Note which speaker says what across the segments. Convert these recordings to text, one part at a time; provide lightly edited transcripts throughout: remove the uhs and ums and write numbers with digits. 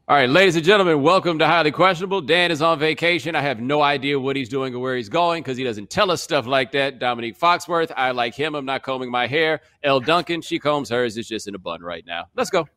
Speaker 1: All right, ladies and gentlemen, welcome to Highly Questionable. Dan is on vacation. I have no idea what he's doing or where he's going because he doesn't tell us stuff like that. Dominique Foxworth, I like him. I'm not combing my hair. Elle Duncan, she combs hers. It's just in a bun right now. Let's go.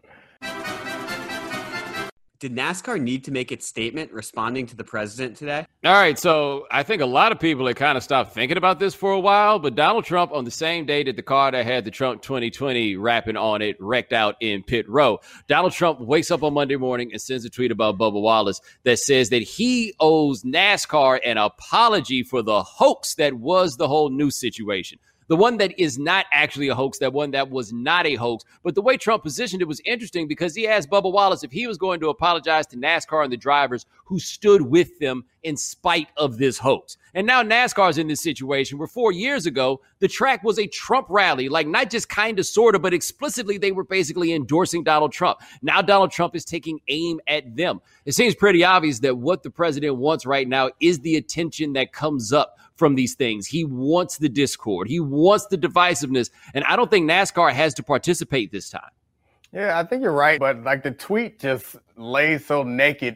Speaker 2: Did NASCAR need to make its statement responding to the president today?
Speaker 1: All right, so I think a lot of people had kind of stopped thinking about this for a while, but Donald Trump, on the same day that the car that had the Trump 2020 wrapping on it wrecked out in pit row, Donald Trump wakes up on Monday morning and sends a tweet about Bubba Wallace that says that he owes NASCAR an apology for the hoax that was the whole news situation. The one that is not actually a hoax, that one that was not a hoax. But the way Trump positioned it was interesting because he asked Bubba Wallace if he was going to apologize to NASCAR and the drivers who stood with them in spite of this hoax. And now NASCAR's in this situation where 4 years ago, the track was a Trump rally, like not just kind of, sort of, but explicitly they were basically endorsing Donald Trump. Now Donald Trump is taking aim at them. It seems pretty obvious that what the president wants right now is the attention that comes up from these things. He wants the discord. He wants the divisiveness. And I don't think NASCAR has to participate this time.
Speaker 3: Yeah, I think you're right. But like the tweet just lays so naked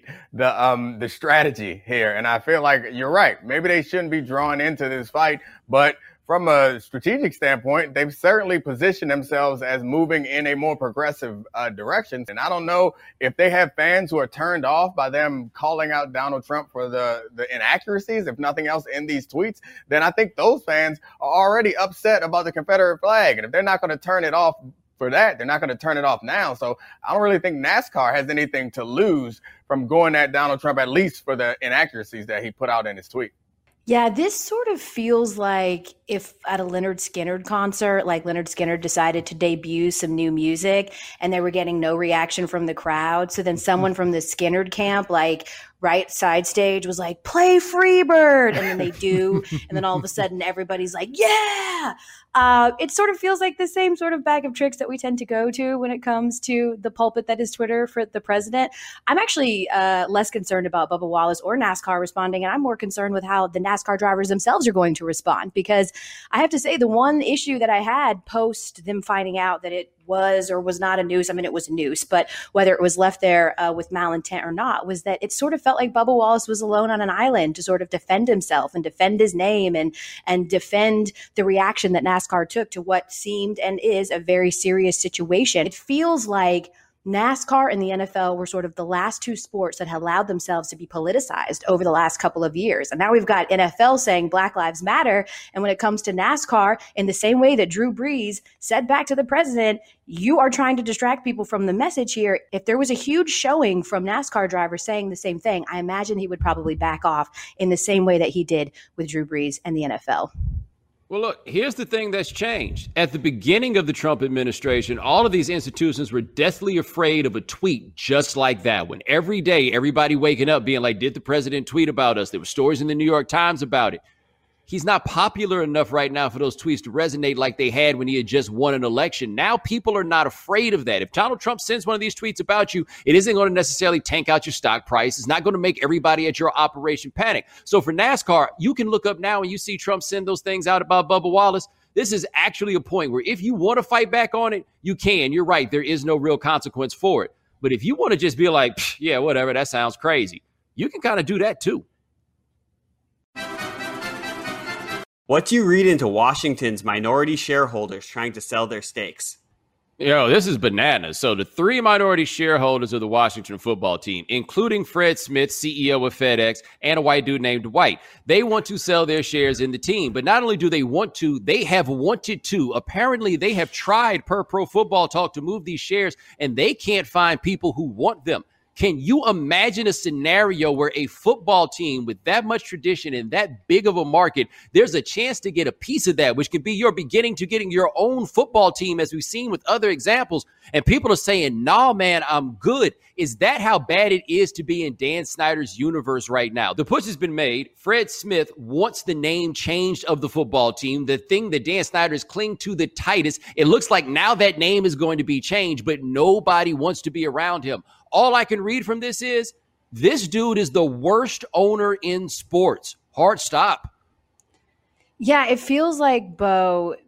Speaker 3: the strategy here. And I feel like you're right. Maybe they shouldn't be drawn into this fight. But from a strategic standpoint, they've certainly positioned themselves as moving in a more progressive direction. And I don't know if they have fans who are turned off by them calling out Donald Trump for the inaccuracies, if nothing else, in these tweets. Then I think those fans are already upset about the Confederate flag. And if they're not going to turn it off for that, they're not going to turn it off now. So I don't really think NASCAR has anything to lose from going at Donald Trump, at least for the inaccuracies that he put out in his tweet.
Speaker 4: Yeah, this sort of feels like if at a Lynyrd Skynyrd concert, like Lynyrd Skynyrd decided to debut some new music and they were getting no reaction from the crowd. So then someone from the Skynyrd camp, like right side stage, was like, play Freebird. And then they do. And then all of a sudden everybody's like, yeah. It sort of feels like the same sort of bag of tricks that we tend to go to when it comes to the pulpit that is Twitter for the president. I'm actually less concerned about Bubba Wallace or NASCAR responding, and I'm more concerned with how the NASCAR drivers themselves are going to respond, because I have to say the one issue that I had post them finding out that it was or was not a noose. I mean, it was a noose, but whether it was left there with malintent or not, was that it sort of felt like Bubba Wallace was alone on an island to sort of defend himself and defend his name and defend the reaction that NASCAR took to what seemed and is a very serious situation. It feels like NASCAR and the NFL were sort of the last two sports that had allowed themselves to be politicized over the last couple of years. And now we've got NFL saying Black Lives Matter. And when it comes to NASCAR, in the same way that Drew Brees said back to the president, you are trying to distract people from the message here. If there was a huge showing from NASCAR drivers saying the same thing, I imagine he would probably back off in the same way that he did with Drew Brees and the NFL.
Speaker 1: Well, look, here's the thing that's changed. At the beginning of the Trump administration, all of these institutions were deathly afraid of a tweet just like that one. Every day, everybody waking up being like, did the president tweet about us? There were stories in the New York Times about it. He's not popular enough right now for those tweets to resonate like they had when he had just won an election. Now people are not afraid of that. If Donald Trump sends one of these tweets about you, it isn't going to necessarily tank out your stock price. It's not going to make everybody at your operation panic. So for NASCAR, you can look up now and you see Trump send those things out about Bubba Wallace. This is actually a point where if you want to fight back on it, you can. You're right. There is no real consequence for it. But if you want to just be like, yeah, whatever, that sounds crazy, you can kind of do that too.
Speaker 2: What do you read into Washington's minority shareholders trying to sell their stakes?
Speaker 1: Yo, this is bananas. So the three minority shareholders of the Washington football team, including Fred Smith, CEO of FedEx, and a white dude named Dwight, they want to sell their shares in the team. But not only do they want to, they have wanted to. Apparently, they have tried, per Pro Football Talk, to move these shares, and they can't find people who want them. Can you imagine a scenario where a football team with that much tradition and that big of a market, there's a chance to get a piece of that, which could be your beginning to getting your own football team, as we've seen with other examples, and people are saying, nah, man, I'm good. Is that how bad it is to be in Dan Snyder's universe right now? The push has been made. Fred Smith wants the name changed of the football team, the thing that Dan Snyder is clinging to the tightest. It looks like now that name is going to be changed, but nobody wants to be around him. All I can read from this is this dude is the worst owner in sports. Hard stop.
Speaker 4: Yeah, it feels like, Bo,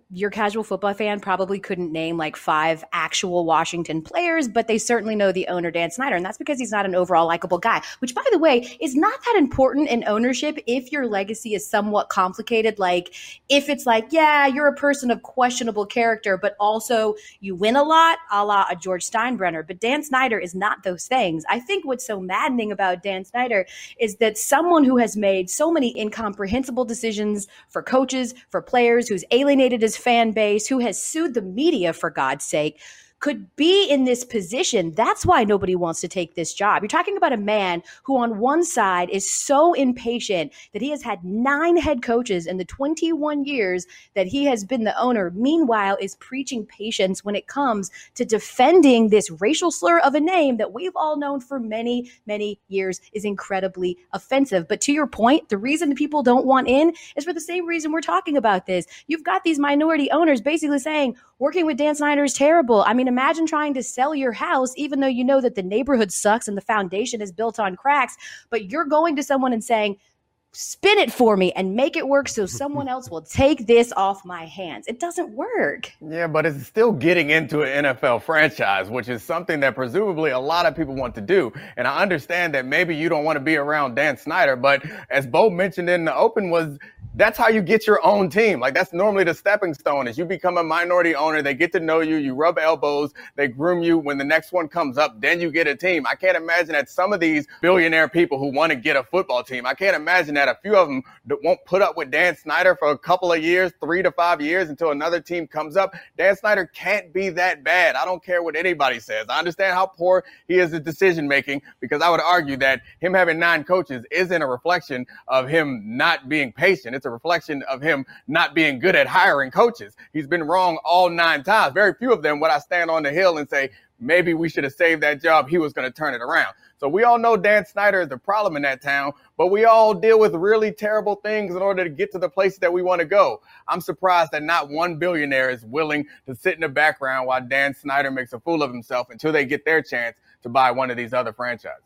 Speaker 4: your casual football fan probably couldn't name like 5 actual Washington players, but they certainly know the owner, Dan Snyder. And that's because he's not an overall likable guy, which, by the way, is not that important in ownership if your legacy is somewhat complicated. Like if it's like, yeah, you're a person of questionable character, but also you win a lot, a la a George Steinbrenner. But Dan Snyder is not those things. I think what's so maddening about Dan Snyder is that someone who has made so many incomprehensible decisions for coaches, for players, who's alienated his fan base, who has sued the media, for God's sake, could be in this position. That's why nobody wants to take this job. You're talking about a man who on one side is so impatient that he has had 9 head coaches in the 21 years that he has been the owner. Meanwhile, is preaching patience when it comes to defending this racial slur of a name that we've all known for many, many years is incredibly offensive. But to your point, the reason people don't want in is for the same reason we're talking about this. You've got these minority owners basically saying, working with Dan Snyder is terrible. I mean, imagine trying to sell your house, even though you know that the neighborhood sucks and the foundation is built on cracks, but you're going to someone and saying, spin it for me and make it work so someone else will take this off my hands. It doesn't work.
Speaker 3: Yeah, but it's still getting into an NFL franchise, which is something that presumably a lot of people want to do. And I understand that maybe you don't want to be around Dan Snyder, but as Bo mentioned in the open, that's how you get your own team. Like that's normally the stepping stone is you become a minority owner. They get to know you. You rub elbows. They groom you. When the next one comes up, then you get a team. I can't imagine that some of these billionaire people who want to get a football team, I can't imagine that a few of them won't put up with Dan Snyder for a couple of years, 3 to 5 years until another team comes up. Dan Snyder can't be that bad. I don't care what anybody says. I understand how poor he is at decision making because I would argue that him having 9 coaches isn't a reflection of him not being patient. It's a reflection of him not being good at hiring coaches. He's been wrong all 9 times. Very few of them would I stand on the hill and say, maybe we should have saved that job. He was going to turn it around. So we all know Dan Snyder is the problem in that town, but we all deal with really terrible things in order to get to the places that we want to go. I'm surprised that not one billionaire is willing to sit in the background while Dan Snyder makes a fool of himself until they get their chance to buy one of these other franchises.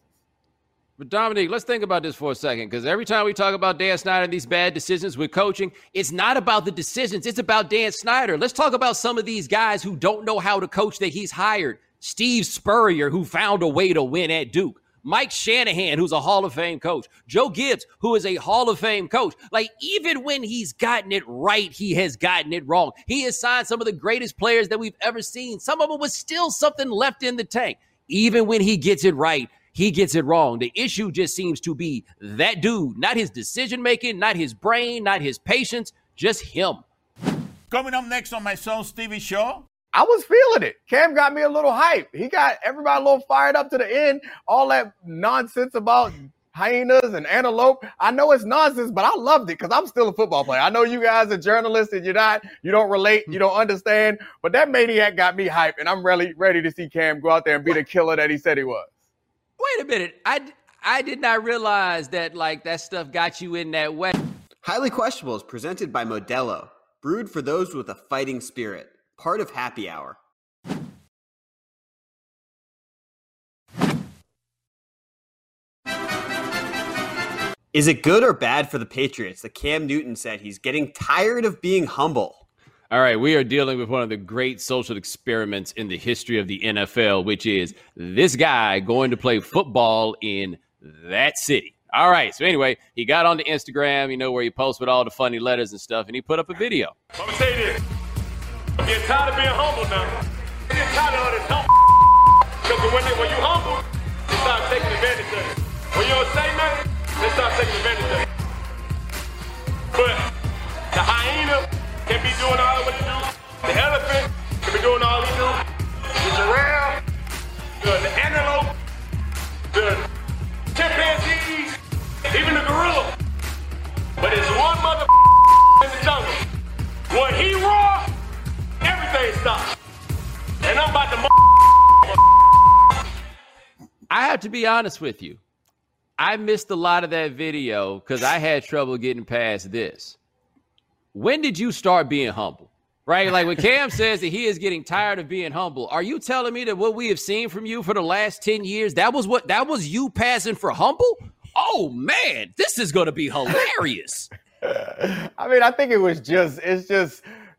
Speaker 1: But Dominique, let's think about this for a second, because every time we talk about Dan Snyder and these bad decisions with coaching, it's not about the decisions. It's about Dan Snyder. Let's talk about some of these guys who don't know how to coach that he's hired. Steve Spurrier, who found a way to win at Duke. Mike Shanahan, who's a Hall of Fame coach. Joe Gibbs, who is a Hall of Fame coach. Like, even when he's gotten it right, he has gotten it wrong. He has signed some of the greatest players that we've ever seen. Some of them was still something left in the tank. Even when he gets it right, he gets it wrong. The issue just seems to be that dude, not his decision-making, not his brain, not his patience, just him.
Speaker 5: Coming up next on my son Stevie Show.
Speaker 3: I was feeling it. Cam got me a little hype. He got everybody a little fired up to the end. All that nonsense about hyenas and antelope. I know it's nonsense, but I loved it because I'm still a football player. I know you guys are journalists and you don't relate, you don't understand, but that maniac got me hype, and I'm really ready to see Cam go out there and be the killer that he said he was.
Speaker 1: Wait a minute. I did not realize that, like, that stuff got you in that way.
Speaker 2: Highly Questionable is presented by Modelo, brewed for those with a fighting spirit. Part of Happy Hour. Is it good or bad for the Patriots that Cam Newton said he's getting tired of being humble?
Speaker 1: All right, we are dealing with one of the great social experiments in the history of the NFL, which is this guy going to play football in that city. All right, so anyway, he got onto Instagram, where he posts with all the funny letters and stuff, and he put up a video.
Speaker 6: Let me say this. I'm getting tired of being humble now. I'm getting tired of all this humble. Because when you humble, they start taking advantage of it. When you don't say nothing, they start taking advantage of it. But the hyena can be doing all what he do. The elephant can be doing all he do. The giraffe, the antelope, the chimpanzees, even the gorilla. But there's one mother in the jungle. When he roars, everything stops. And I'm about to
Speaker 1: I have to be honest with you. I missed a lot of that video because I had trouble getting past this. When did you start being humble? Right? Like when Cam says that he is getting tired of being humble, are you telling me that what we have seen from you for the last 10 years, that was you passing for humble? Oh man, this is going to be hilarious.
Speaker 3: I mean, I think it's just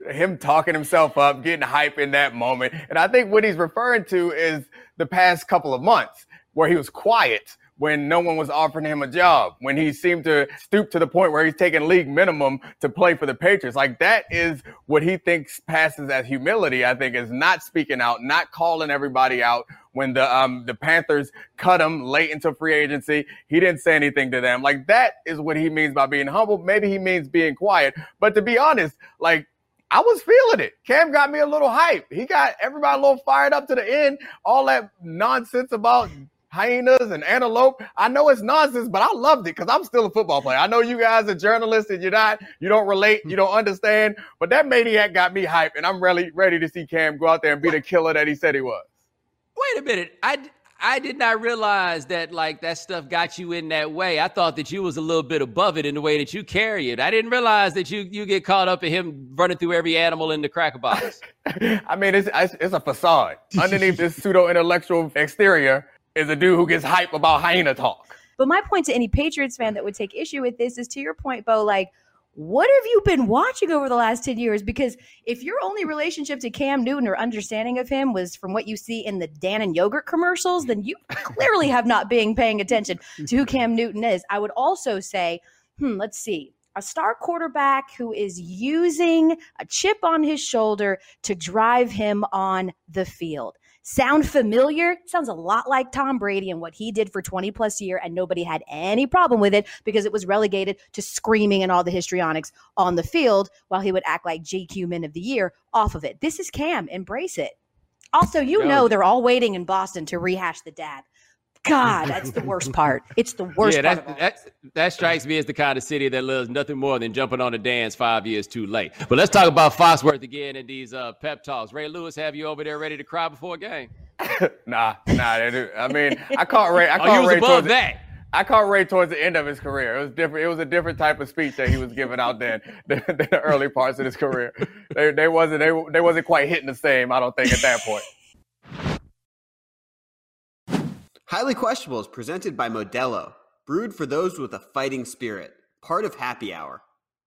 Speaker 3: him talking himself up, getting hype in that moment. And I think what he's referring to is the past couple of months where he was quiet when no one was offering him a job, when he seemed to stoop to the point where he's taking league minimum to play for the Patriots. Like, that is what he thinks passes as humility, I think, is not speaking out, not calling everybody out. When the Panthers cut him late into free agency, he didn't say anything to them. Like, that is what he means by being humble. Maybe he means being quiet. But to be honest, like, I was feeling it. Cam got me a little hype. He got everybody a little fired up to the end. All that nonsense about hyenas and antelope. I know it's nonsense, but I loved it because I'm still a football player. I know you guys are journalists and you don't relate, you don't understand, but that maniac got me hyped, and I'm really ready to see Cam go out there and be the killer that he said he was.
Speaker 1: Wait a minute. I did not realize that, like, that stuff got you in that way. I thought that you was a little bit above it in the way that you carry it. I didn't realize that you get caught up in him running through every animal in the cracker box.
Speaker 3: I mean, it's a facade. Underneath this pseudo-intellectual exterior is a dude who gets hype about hyena talk.
Speaker 4: But my point to any Patriots fan that would take issue with this is, to your point, Bo, like, what have you been watching over the last 10 years? Because if your only relationship to Cam Newton or understanding of him was from what you see in the Dannon yogurt commercials, then you clearly have not been paying attention to who Cam Newton is. I would also say, let's see, a star quarterback who is using a chip on his shoulder to drive him on the field. Sound familiar? Sounds a lot like Tom Brady and what he did for 20 plus years, and nobody had any problem with it because it was relegated to screaming and all the histrionics on the field while he would act like JQ Men of the Year off of it. This is Cam. Embrace it. Also, you know they're all waiting in Boston to rehash the dad. God, that's the worst part. It's the worst part.
Speaker 1: That strikes me as the kind of city that loves nothing more than jumping on the dance 5 years too late. But let's talk about Foxworth again in these pep talks. Ray Lewis, have you over there ready to cry before a game?
Speaker 3: Nah. I mean, I caught Ray. I caught Ray towards the end of his career. It was different. It was a different type of speech that he was giving out than the early parts of his career. They wasn't quite hitting the same, I don't think, at that point.
Speaker 2: Highly Questionable is presented by Modelo, brewed for those with a fighting spirit, part of Happy Hour.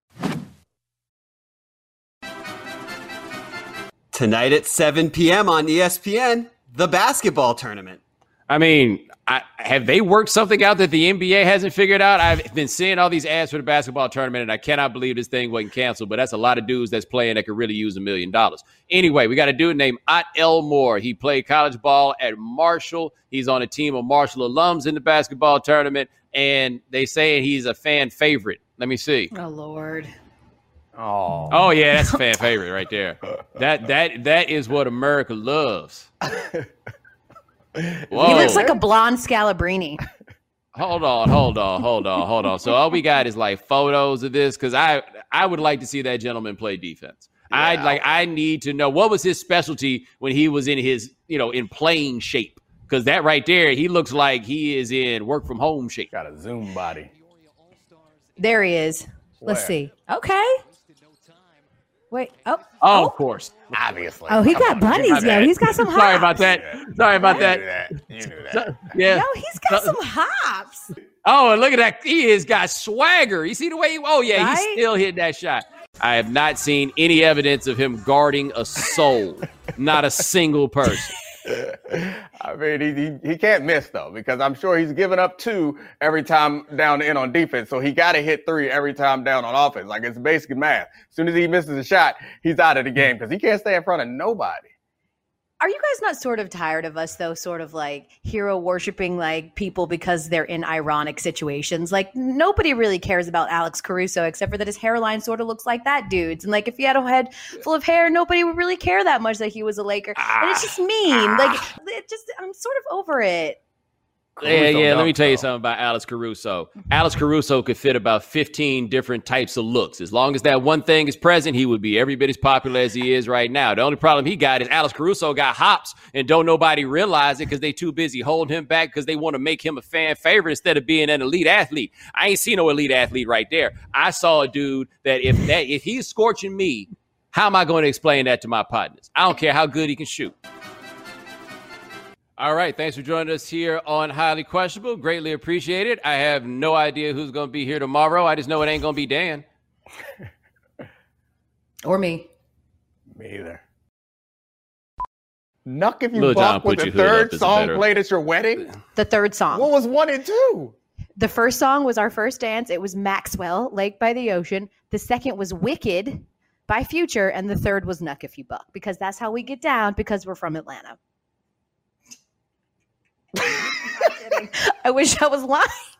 Speaker 2: Tonight at 7 p.m. on ESPN, the basketball tournament.
Speaker 1: I mean, have they worked something out that the NBA hasn't figured out? I've been seeing all these ads for the basketball tournament, and I cannot believe this thing wasn't canceled, but that's a lot of dudes that's playing that could really use $1 million. Anyway, we got a dude named Ott Elmore. He played college ball at Marshall. He's on a team of Marshall alums in the basketball tournament, and they say he's a fan favorite. Let me see.
Speaker 4: Oh, Lord.
Speaker 1: Oh yeah, that's a fan favorite right there. That is what America loves. Whoa.
Speaker 4: He looks like a blonde Scalabrini.
Speaker 1: Hold on. So all we got is like photos of this, because I would like to see that gentleman play defense. Yeah. I need to know what was his specialty when he was in his, in playing shape. Because that right there, he looks like he is in work from home shape.
Speaker 3: Got a Zoom body.
Speaker 4: There he is. Let's see. Okay. Wait. Oh,
Speaker 1: of course.
Speaker 3: Obviously.
Speaker 4: Oh, he got bunnies, yo. He's got some hops.
Speaker 1: Sorry about that.
Speaker 3: You knew that.
Speaker 1: Yeah.
Speaker 4: No, he's got some hops.
Speaker 1: Oh, and look at that. He has got swagger. You see the way he's still hitting that shot. I have not seen any evidence of him guarding a soul. Not a single person.
Speaker 3: I mean, he can't miss, though, because I'm sure he's giving up 2 every time down in on defense. So he got to hit 3 every time down on offense. Like, it's basic math. As soon as he misses a shot, he's out of the game because he can't stay in front of nobody.
Speaker 4: Are you guys not sort of tired of us, though, sort of like hero worshiping like people because they're in ironic situations? Like, nobody really cares about Alex Caruso except for that his hairline sort of looks like that dude's. And like, if he had a head full of hair, nobody would really care that much that he was a Laker. And it's just mean. Like, I'm sort of over it.
Speaker 1: Let me tell you something about Alex Caruso. Alex Caruso could fit about 15 different types of looks. As long as that one thing is present, he would be every bit as popular as he is right now. The only problem he got is Alex Caruso got hops, and don't nobody realize it because they too busy holding him back because they want to make him a fan favorite instead of being an elite athlete. I ain't seen no elite athlete right there. I saw a dude that if he's scorching me, how am I going to explain that to my partners? I don't care how good he can shoot. All right, thanks for joining us here on Highly Questionable. Greatly appreciate it. I have no idea who's going to be here tomorrow. I just know it ain't going to be Dan.
Speaker 4: Or me.
Speaker 3: Me either. Knuck If You
Speaker 1: Lil Jon,
Speaker 3: Buck was
Speaker 1: put
Speaker 3: the
Speaker 1: your hood up
Speaker 3: third
Speaker 1: is a
Speaker 3: song
Speaker 1: better-
Speaker 3: played at your wedding?
Speaker 4: The third song.
Speaker 3: What was 1 and 2?
Speaker 4: The first song was Our First Dance. It was Maxwell, Lake by the Ocean. The second was Wicked by Future. And the third was Knuck If You Buck, because that's how we get down, because we're from Atlanta. I wish I was lying.